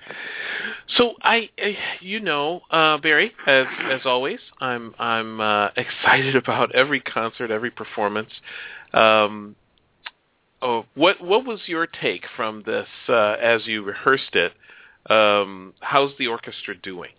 So I, I you know, uh, Barry, as as always, I'm I'm uh, excited about every concert, every performance. Um, oh, what what was your take from this uh, as you rehearsed it? Um, how's the orchestra doing?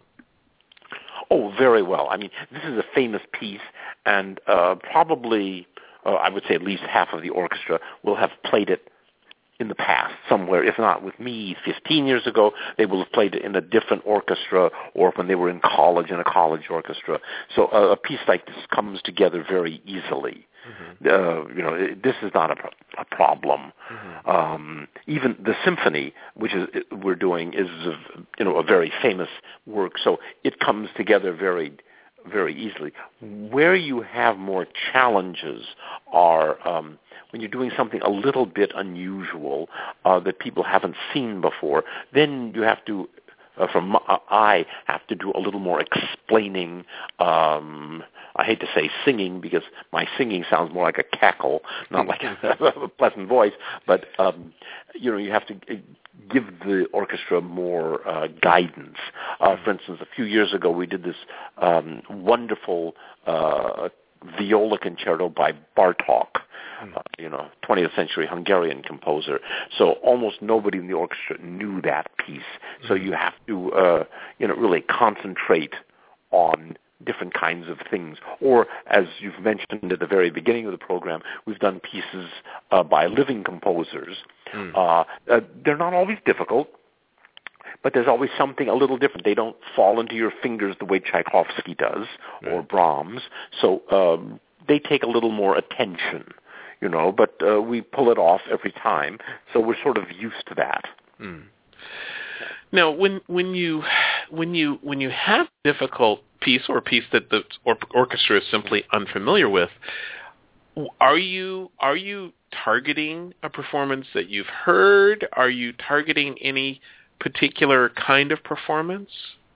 Oh, very well. I mean, this is a famous piece, and uh, probably, uh, I would say at least half of the orchestra will have played it in the past somewhere. If not with me fifteen years ago, they will have played it in a different orchestra, or when they were in college in a college orchestra. So uh, a piece like this comes together very easily. Mm-hmm. Uh, you know, it, this is not a, a problem. Mm-hmm. Um, even the symphony, which is we're doing, is a, you know a very famous work. So it comes together very, very easily. Where you have more challenges are um, when you're doing something a little bit unusual uh, that people haven't seen before. Then you have to. Uh, from uh, I have to do a little more explaining. Um, I hate to say singing because my singing sounds more like a cackle, not like a, a pleasant voice. But um, you know, you have to give the orchestra more uh, guidance. Uh, for instance, a few years ago, we did this um, wonderful uh, viola concerto by Bartók. Uh, you know, twentieth century Hungarian composer. So almost nobody in the orchestra knew that piece. So you have to, uh, you know, really concentrate on different kinds of things. Or, as you've mentioned at the very beginning of the program, we've done pieces uh, by living composers. Mm. Uh, uh, they're not always difficult, but there's always something a little different. They don't fall into your fingers the way Tchaikovsky does, right, or Brahms. So um, they take a little more attention. You know, but uh, we pull it off every time, so we're sort of used to that.
Mm. Now, when when you when you when you have a difficult piece or a piece that the or- orchestra is simply unfamiliar with, are you are you targeting a performance that you've heard? Are you targeting any particular kind of performance?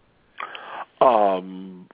Um,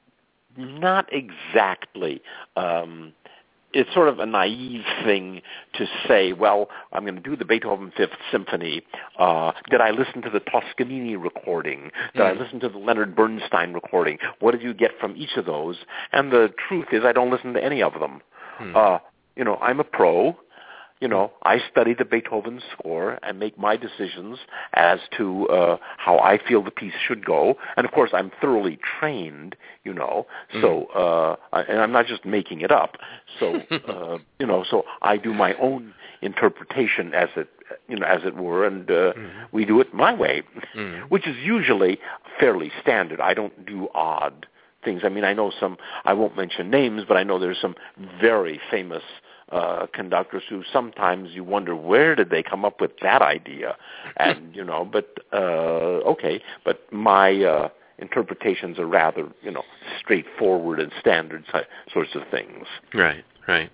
not exactly. Um, It's sort of a naive thing to say, well, I'm going to do the Beethoven Fifth Symphony. Uh, did I listen to the Toscanini recording? Did mm. I listen to the Leonard Bernstein recording? What did you get from each of those? And the truth is I don't listen to any of them. Mm. Uh, you know, I'm a pro. You know, I study the Beethoven score and make my decisions as to uh, how I feel the piece should go. And, of course, I'm thoroughly trained, you know, mm. so, uh, and I'm not just making it up. So, uh, you know, so I do my own interpretation as it, you know, as it were, and uh, mm. we do it my way, mm. which is usually fairly standard. I don't do odd things. I mean, I know some, I won't mention names, but I know there's some very famous Uh, conductors who sometimes you wonder where did they come up with that idea, and you know, but uh, okay, but my uh, interpretations are rather you know straightforward and standard sorts of things.
Right, right.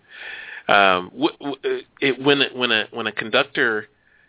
Um, w- w- it, when it, when a when a conductor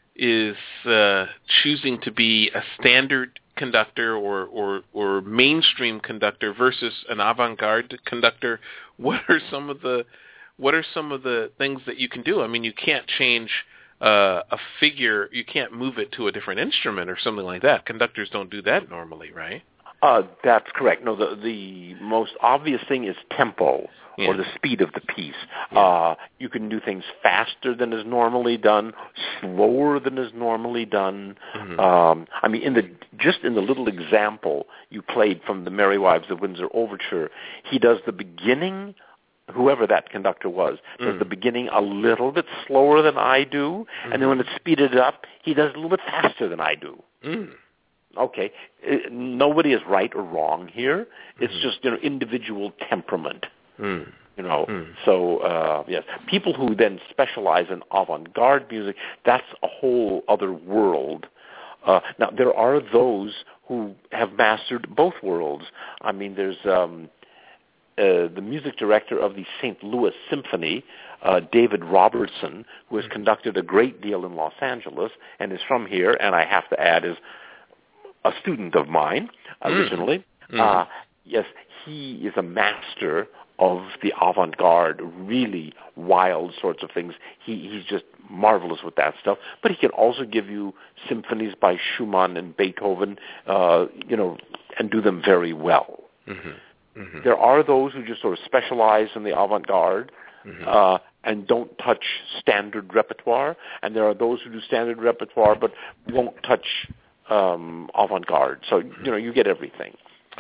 is uh, choosing to be a standard conductor or, or or mainstream conductor versus an avant-garde conductor, what are some of the What are some of the things that you can do? I mean, you can't change uh, a figure. You can't move it to a different instrument or something like that. Conductors don't do that normally, right?
Uh, that's correct. No, the the most obvious thing is tempo, yeah, or the speed of the piece. Yeah. Uh, you can do things faster than is normally done, slower than is normally done. Mm-hmm. Um, I mean, in the just in the little example you played from the Merry Wives of Windsor Overture, he does the beginning. Whoever that conductor was, does mm. the beginning a little bit slower than I do, mm-hmm. and then when it's speeded up, he does a little bit faster than I do. Mm. Okay, it, nobody is right or wrong here. It's mm-hmm. just you know individual temperament. Mm. You know, mm. so uh, yes, people who then specialize in avant-garde music, that's a whole other world. Uh, now there are those who have mastered both worlds. I mean, there's. Um, Uh, the music director of the Saint Louis Symphony, uh, David Robertson, who has conducted a great deal in Los Angeles and is from here, and I have to add is a student of mine originally. Mm. Mm. Uh, yes, he is a master of the avant-garde, really wild sorts of things. He, he's just marvelous with that stuff. But he can also give you symphonies by Schumann and Beethoven, uh, you know, and do them very well. Mm-hmm. Mm-hmm. There are those who just sort of specialize in the avant-garde, mm-hmm. uh, and don't touch standard repertoire, and there are those who do standard repertoire but won't touch um, avant-garde. So, you know, you get everything.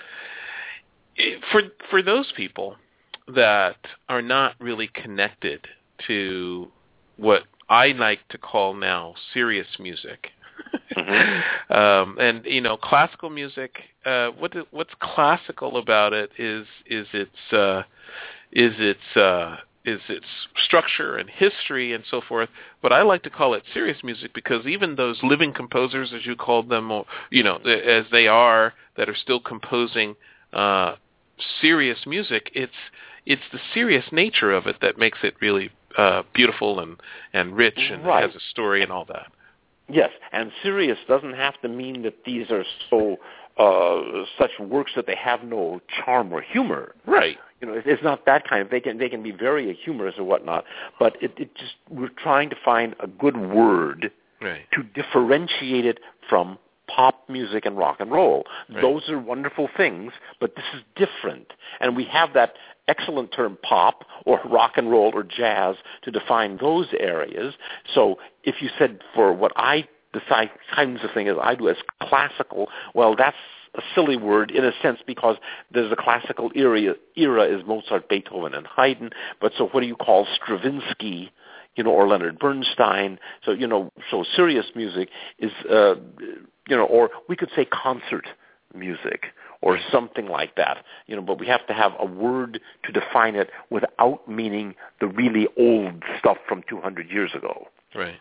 For for those people that are not really connected to what I like to call now serious music, mm-hmm. um, and you know, classical music. Uh, what what's classical about it is is its uh, is its uh, is its structure and history and so forth. But I like to call it serious music because even those living composers, as you called them, or you know, as they are, that are still composing uh, serious music, it's it's the serious nature of it that makes it really uh, beautiful and, and rich and
right.
has a story and all that.
Yes, and serious doesn't have to mean that these are so uh, such works that they have no charm or humor.
Right.
You know, it's not that kind of. They can they can be very humorous or whatnot, but it, it just we're trying to find a good word
right.
to differentiate it from pop music and rock and roll. Right. Those are wonderful things, but this is different, and we have that excellent term pop or rock and roll or jazz to define those areas. So if you said for what I decide kinds of things I do as classical, well, that's a silly word in a sense because there's a classical era, era is Mozart, Beethoven, and Haydn. But so what do you call Stravinsky, you know, or Leonard Bernstein? So, you know, so serious music is, uh, you know, or we could say concert music or something like that, you know, but we have to have a word to define it without meaning the really old stuff from two hundred years ago.
Right.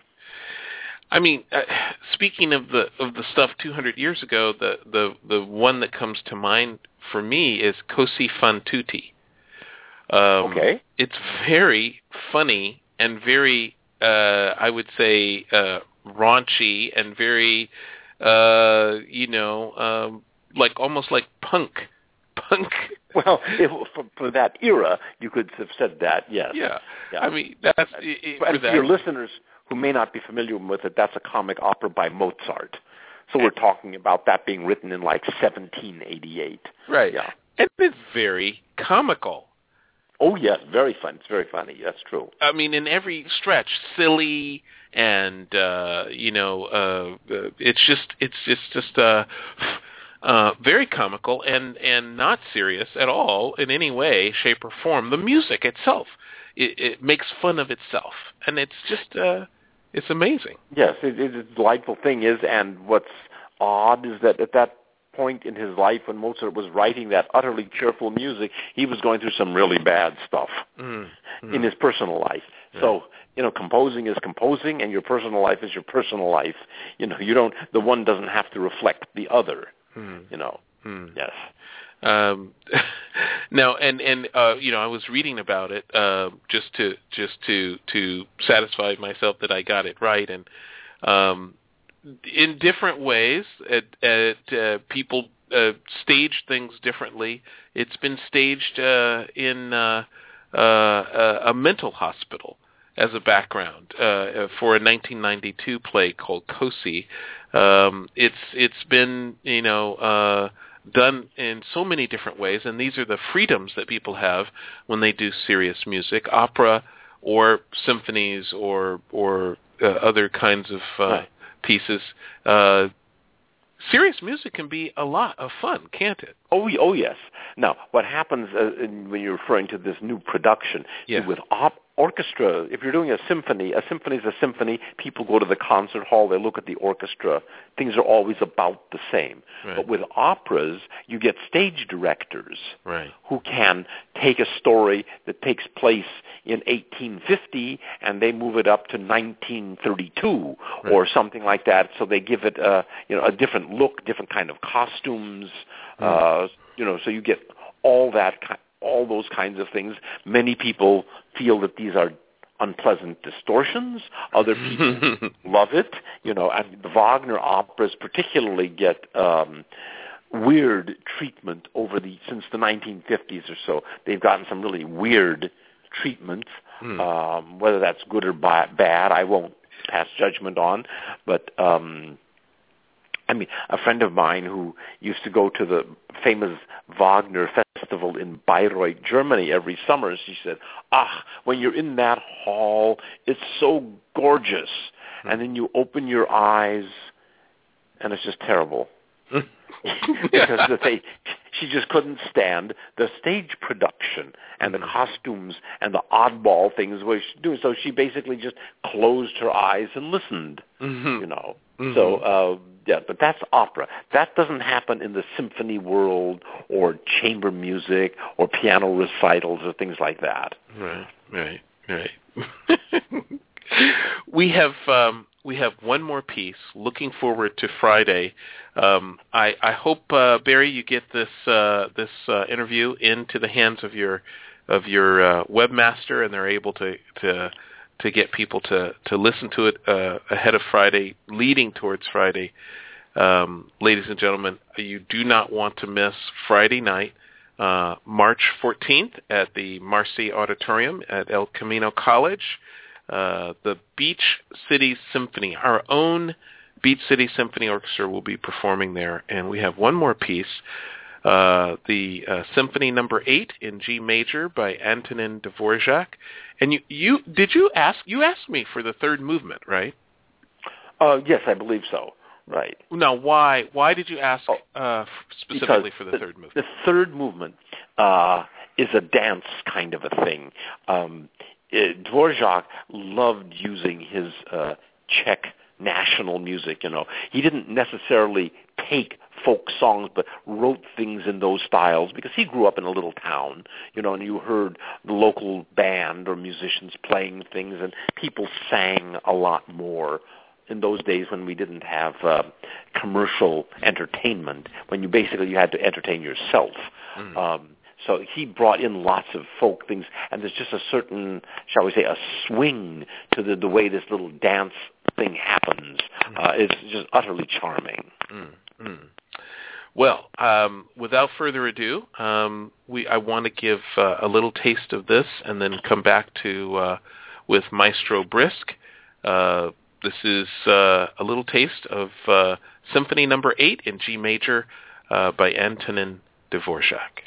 I mean, uh, speaking of the of the stuff two hundred years ago, the, the, the one that comes to mind for me is Così fan tutti. Um,
okay.
It's very funny and very, uh, I would say, uh, raunchy and very, uh, you know, um, like almost like punk. Punk.
Well, if, for, for that era, you could have said that, yes.
Yeah.
yeah.
I mean, that's... It,
and
for
for
that,
your listeners who may not be familiar with it, that's a comic opera by Mozart. So we're talking about that being written in like seventeen eighty-eight.
Right.
Yeah.
And it's very comical.
Oh, yes, very fun. It's very funny. That's true.
I mean, in every stretch, silly and, uh, you know, uh, uh, it's just, it's, it's just uh, uh, very comical and, and not serious at all in any way, shape, or form. The music itself, it, it makes fun of itself. And it's just... Uh, It's amazing.
Yes, it, it, the delightful thing is, and what's odd is that at that point in his life when Mozart was writing that utterly cheerful music, he was going through some really bad stuff mm, mm. in his personal life. Yeah. So, you know, composing is composing, and your personal life is your personal life. You know, you don't. The one doesn't have to reflect the other. Mm. You know. Mm. Yes.
Um, now, and and uh, you know, I was reading about it uh, just to just to to satisfy myself that I got it right, and um, in different ways, at, at, uh, people uh, stage things differently. It's been staged uh, in uh, uh, a mental hospital as a background uh, for a nineteen ninety-two play called Così. Um, it's it's been you know. Uh, done in so many different ways, and these are the freedoms that people have when they do serious music, opera or symphonies or or uh, other kinds of uh, right. pieces. Uh, serious music can be a lot of fun, can't it?
Oh, oh yes. Now, what happens uh, in, when you're referring to this new production,
yeah.
with op- orchestra, if you're doing a symphony, a symphony is a symphony, people go to the concert hall, they look at the orchestra, things are always about the same.
Right.
But with operas, you get stage directors
right.
who can take a story that takes place in eighteen fifty and they move it up to nineteen thirty-two right. or something like that, so they give it a, you know, a different look, different kind of costumes, mm. uh, you know, so you get all that all those kinds of things. Many people feel that these are unpleasant distortions. Other people love it. You know, and the Wagner operas particularly get um, weird treatment over the since the nineteen fifties or so. They've gotten some really weird treatment. Mm. Um, whether that's good or bad, I won't pass judgment on. But um, I mean, a friend of mine who used to go to the famous Wagner Festival in Bayreuth, Germany, every summer, she said, "Ah, when you're in that hall, it's so gorgeous, mm. and then you open your eyes, and it's just terrible." Because they, she just couldn't stand the stage production and the costumes and the oddball things we should do. So she basically just closed her eyes and listened, mm-hmm. you know. Mm-hmm. So, uh, yeah, but that's opera. That doesn't happen in the symphony world or chamber music or piano recitals or things like that.
Right, right, right. We have... Um We have one more piece. Looking forward to Friday. Um, I, I hope uh, Barry, you get this uh, this uh, interview into the hands of your of your uh, webmaster, and they're able to to to get people to, to listen to it uh, ahead of Friday, leading towards Friday. Um, ladies and gentlemen, you do not want to miss Friday night, uh, March fourteenth, at the Marcy Auditorium at El Camino College. Uh, the Beach City Symphony, our own Beach City Symphony Orchestra, will be performing there. And we have one more piece, uh, the uh, Symphony Number Eight in G Major by Antonin Dvorak. And you, you did you ask? You asked me for the third movement, right?
Uh, yes, I believe so. Right.
Now, why why did you ask uh, specifically for the,
the
third movement?
The third movement uh, is a dance kind of a thing. Um, Dvorak loved using his uh, Czech national music, you know. He didn't necessarily take folk songs, but wrote things in those styles because he grew up in a little town, you know, and you heard the local band or musicians playing things, and people sang a lot more in those days when we didn't have uh, commercial entertainment, when you basically you had to entertain yourself. Mm. Um, So he brought in lots of folk things, and there's just a certain, shall we say, a swing to the, the way this little dance thing happens. Uh, it's just utterly charming.
Mm-hmm. Well, um, without further ado, um, we I want to give uh, a little taste of this, and then come back to uh, with Maestro Brisk. Uh, this is uh, a little taste of uh, Symphony Number Eight in G Major uh, by Antonin Dvorak.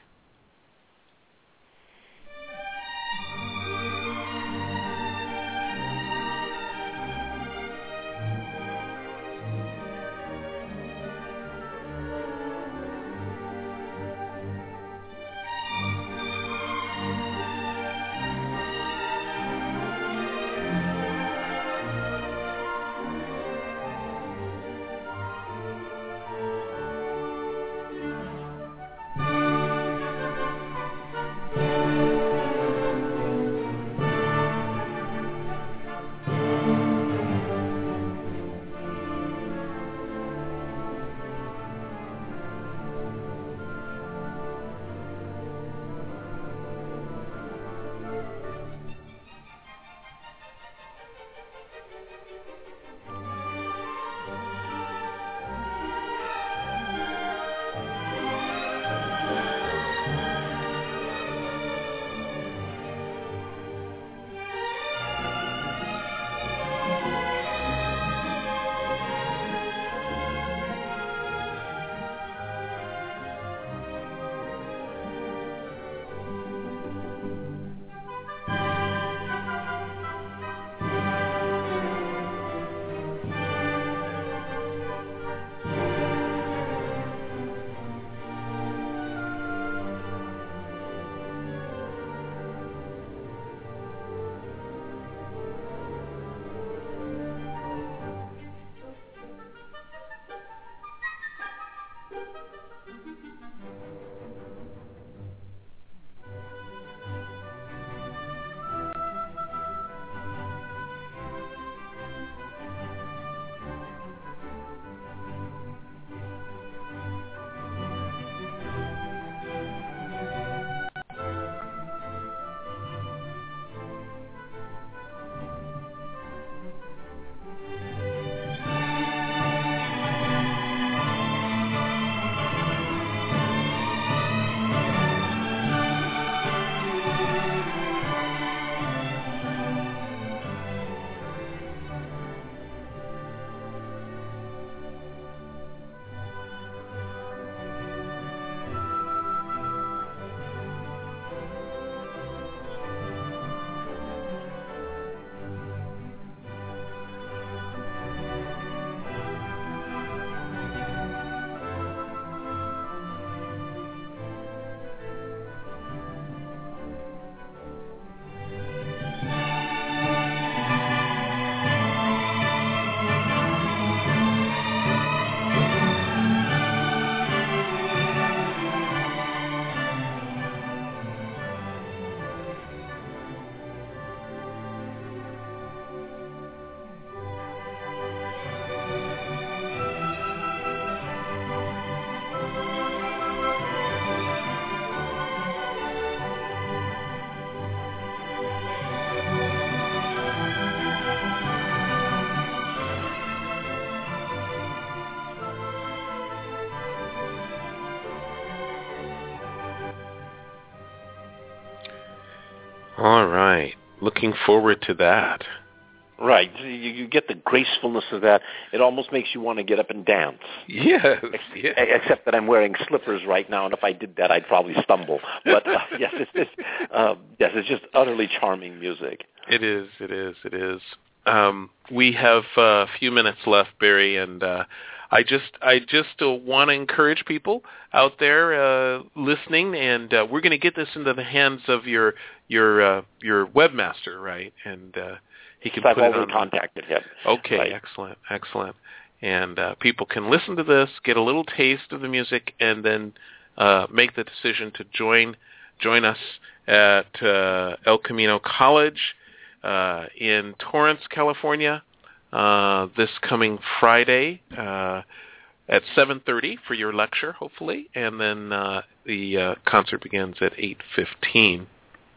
All right. Looking forward to that.
Right. You, you get the gracefulness of that. It almost makes you want to get up and dance.
Yes.
Ex-
yes.
Except that I'm wearing slippers right now, and if I did that, I'd probably stumble. But uh, yes, it's just, uh, yes, it's just utterly charming music.
It is. It is. It is. Um, we have uh, a few minutes left, Barry, and uh, I just, I just uh, want to encourage people out there uh, listening, and uh, we're going to get this into the hands of your, your, uh, your webmaster, right? And uh, he can
I've
put it
already
on.
contacted him.
Okay,
right.
excellent, excellent. And uh, people can listen to this, get a little taste of the music, and then uh, make the decision to join join us at uh, El Camino College uh, in Torrance, California, uh, this coming Friday uh, at seven thirty for your lecture, hopefully, and then uh, the uh, concert begins at eight fifteen.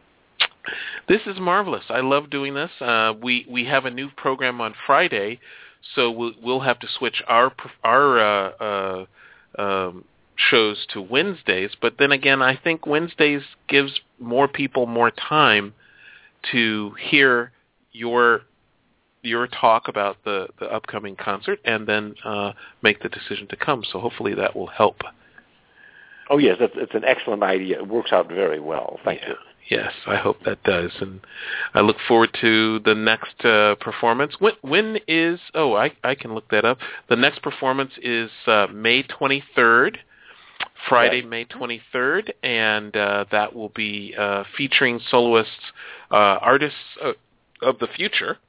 This is marvelous. I love doing this. Uh, we we have a new program on Friday, so we'll, we'll have to switch our our uh, uh, um, shows to Wednesdays. But then again, I think Wednesdays gives more people more time to hear your your talk about the, the upcoming concert, and then uh, make the decision to come. So hopefully that will help.
Oh yes, that's, it's an excellent idea. It works out very well. Thank
yeah.
you.
Yes, I hope that does, and I look forward to the next uh, performance. When, when is? Oh, I I can look that up. The next performance is uh, May twenty-third, Friday,
right.
May twenty-third, and uh, that will be uh, featuring soloists, uh, artists uh, of the future,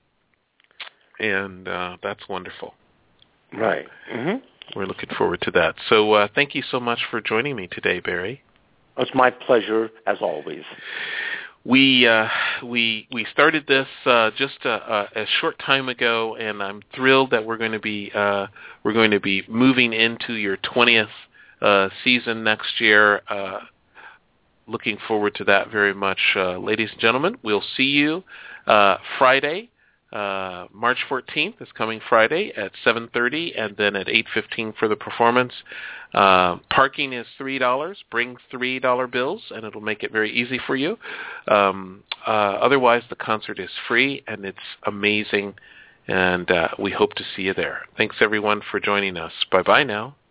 and uh, that's wonderful.
Right. Mm-hmm.
We're looking forward to that. So uh, thank you so much for joining me today, Barry.
It's my pleasure, as always.
We uh, we we started this uh, just a, a, a short time ago, and I'm thrilled that we're going to be uh, we're going to be moving into your twentieth uh, season next year. Uh, looking forward to that very much, uh, ladies and gentlemen. We'll see you uh, Friday. Uh, March fourteenth is coming Friday at seven thirty, and then at eight fifteen for the performance. Uh, parking is three dollars. Bring three dollar bills, and it'll make it very easy for you. Um, uh, otherwise, the concert is free, and it's amazing, and uh, we hope to see you there. Thanks, everyone, for joining us. Bye-bye now.